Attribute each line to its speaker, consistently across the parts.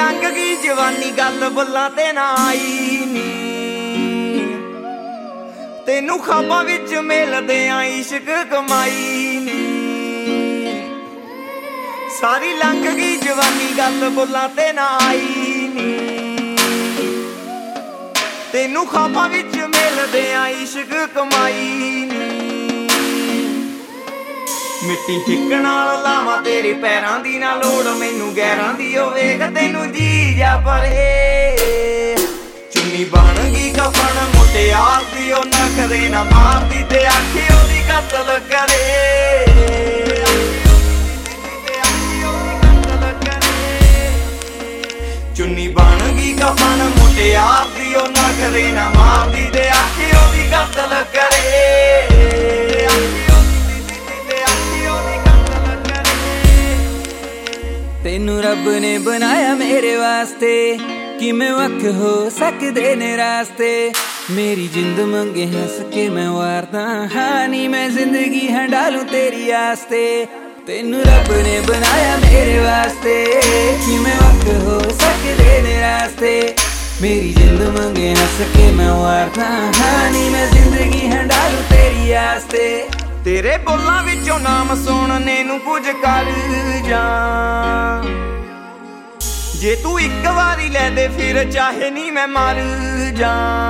Speaker 1: लंघ गई जवानी गल बुल्लां ते ना आई नी तेनू ख्वाबां विच मिलदे आ इश्क कमाई नी सारी लंघ गई जवानी गल बुल्लां ते ना आई नी तेनू ख्वाबां विच मिलदे आ इश्क कमाई नी मिट्टी हिक नाल लावां तेरे पैरां दी ना लोड़ मैनू गैरां दी ओ वेख तैनू जी जा परे चुन्नी बन गई कफन मुटियार दी ओ नखरे ना मारदी ते आखी ओदी कतल करे चुन्नी बन गई कफन मुटियार दी ओ नखरे ना मारदी ते आखी ओदी कतल करे
Speaker 2: तेनू रब ने बनाया मेरे वास्ते कि मैं वक हो सकदे ने रास्ते मेरी जिंद मंगे हंस के मैं वारदा हाँ नी मैं जिंदगी हंडालू तेरी आस्ते तेनू रब ने बनाया मेरे वास्ते कि मैं वक हो सकदे ने रास्ते मेरी जिंद मंगे हंस के मैं वारदा हाँ नी मैं जिंदगी हंडालू तेरी आस्ते
Speaker 1: तेरे बोलां विचों नाम सुनने नू कुछ कर जा जे तू एक वारी लै दे फिर चाहे नी मैं मर जा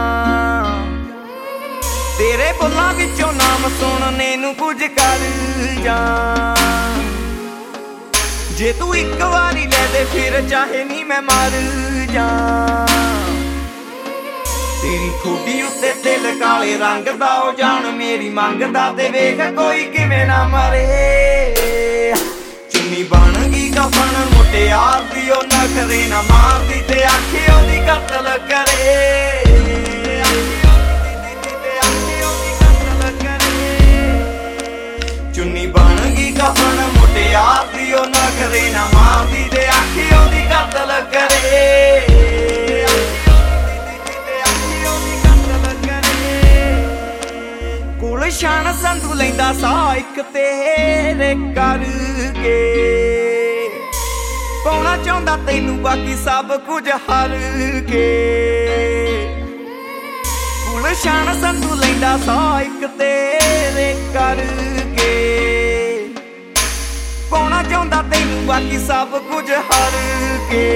Speaker 1: तेरे बोलां विचों नाम सुनने नू कुछ कर जा जे तू एक वारी लै दे फिर चाहे नी मैं मर जा तेरी ठोडी उत्ते दिल काले रंग दा ओ जान मेरी मंगदा ते वेख कोई किवें ना मरे चुन्नी बन गई कफन मुटियार दी ओ नखरे ना मारदी ते आखी ओदी कतल करे चुन्नी बन गई कफन मुटियार दी ओ नखरे ना मारदी ते आखी ओदी कतल करे शान संधू लैंदा सा इक तेरे करके पाउणा चाहुंदा तैनू बाकी सब कुछ हर के कुल शान संधू लैंदा सा इक तेरे करके पाउणा चाहुंदा तैनू बाकी सब कुछ हर के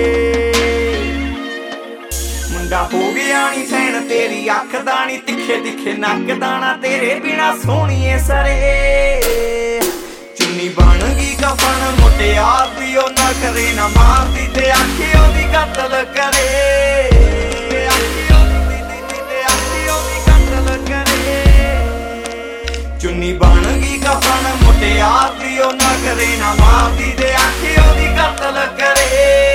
Speaker 1: मुंडा हो गया नी सैन तेरी अख दानी तिखे तिखे नक दाना तेरे बिना सोहणीए सरे चुन्नी बन गई कफन मुटियार दी ओ नखरे ना मारदी ते आखी ओदी कतल करे चुन्नी बन गई कफन मुटियार दी ओ नखरे ना मारदी ते आखी ओदी कतल करे।